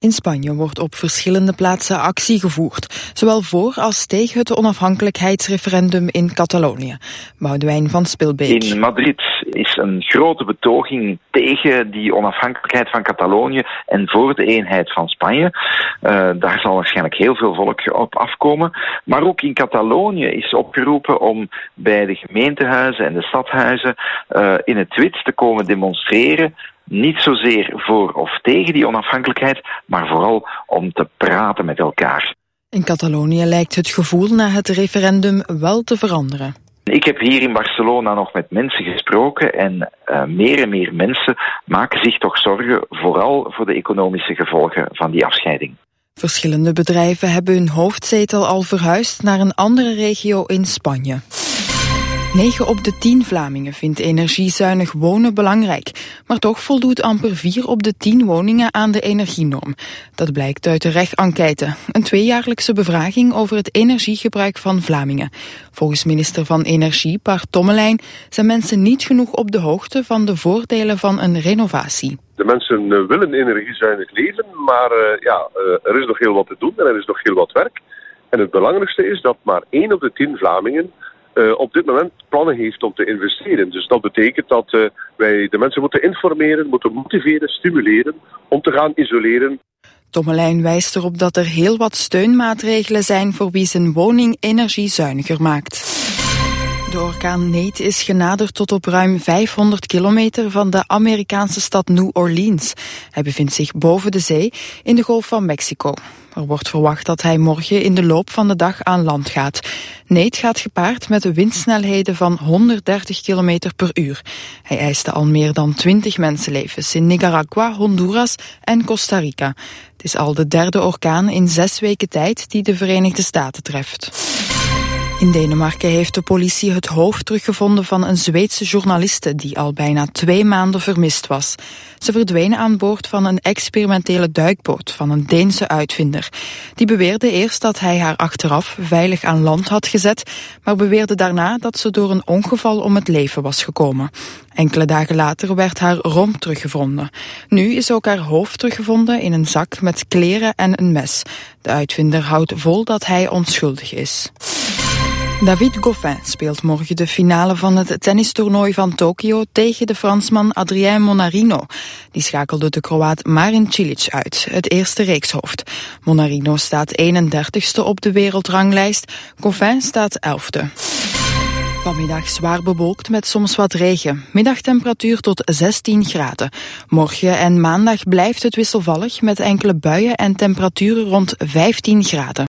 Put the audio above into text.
In Spanje wordt op verschillende plaatsen actie gevoerd, zowel voor als tegen het onafhankelijkheidsreferendum in Catalonië. Boudewijn van Spilbeek. In Madrid is een grote betoging tegen die onafhankelijkheid van Catalonië en voor de eenheid van Spanje. Daar zal waarschijnlijk heel veel volk op afkomen. Maar ook in Catalonië is opgeroepen om bij de gemeentehuizen en de stadhuizen in het wit te komen demonstreren. Niet zozeer voor of tegen die onafhankelijkheid, maar vooral om te praten met elkaar. In Catalonië lijkt het gevoel na het referendum wel te veranderen. Ik heb hier in Barcelona nog met mensen gesproken en meer en meer mensen maken zich toch zorgen, vooral voor de economische gevolgen van die afscheiding. Verschillende bedrijven hebben hun hoofdzetel al verhuisd naar een andere regio in Spanje. 9 op de 10 Vlamingen vindt energiezuinig wonen belangrijk. Maar toch voldoet amper 4 op de 10 woningen aan de energienorm. Dat blijkt uit de REG-enquête, een 2-jaarlijkse bevraging over het energiegebruik van Vlamingen. Volgens minister van Energie, Bart Tommelijn, zijn mensen niet genoeg op de hoogte van de voordelen van een renovatie. De mensen willen energiezuinig leven, maar er is nog heel wat te doen en er is nog heel wat werk. En het belangrijkste is dat maar 1 op de 10 Vlamingen op dit moment plannen heeft om te investeren. Dus dat betekent dat wij de mensen moeten informeren, moeten motiveren, stimuleren om te gaan isoleren. Tommelijn wijst erop dat er heel wat steunmaatregelen zijn voor wie zijn woning energiezuiniger maakt. De orkaan Nate is genaderd tot op ruim 500 kilometer van de Amerikaanse stad New Orleans. Hij bevindt zich boven de zee in de Golf van Mexico. Er wordt verwacht dat hij morgen in de loop van de dag aan land gaat. Nate gaat gepaard met windsnelheden van 130 km per uur. Hij eiste al meer dan 20 mensenlevens in Nicaragua, Honduras en Costa Rica. Het is al de 3e orkaan in 6 weken tijd die de Verenigde Staten treft. In Denemarken heeft de politie het hoofd teruggevonden van een Zweedse journaliste die al bijna 2 maanden vermist was. Ze verdween aan boord van een experimentele duikboot van een Deense uitvinder. Die beweerde eerst dat hij haar achteraf veilig aan land had gezet, maar beweerde daarna dat ze door een ongeval om het leven was gekomen. Enkele dagen later werd haar romp teruggevonden. Nu is ook haar hoofd teruggevonden in een zak met kleren en een mes. De uitvinder houdt vol dat hij onschuldig is. David Goffin speelt morgen de finale van het tennistoernooi van Tokio tegen de Fransman Adrien Monarino. Die schakelde de Kroaat Marin Cilic uit, het eerste reekshoofd. Monarino staat 31ste op de wereldranglijst, Goffin staat 11e. Vanmiddag zwaar bewolkt met soms wat regen. Middagtemperatuur tot 16 graden. Morgen en maandag blijft het wisselvallig met enkele buien en temperaturen rond 15 graden.